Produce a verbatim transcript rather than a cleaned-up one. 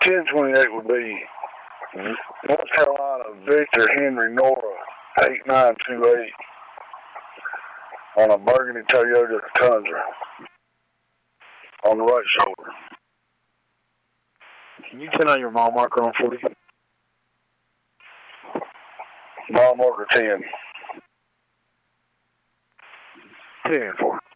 ten twenty-eight would be North Carolina Victor Henry Nora eight nine two eight on a burgundy Toyota Tundra on the right shoulder. Can you tell on your mile marker on forty? Mile marker ten. ten four.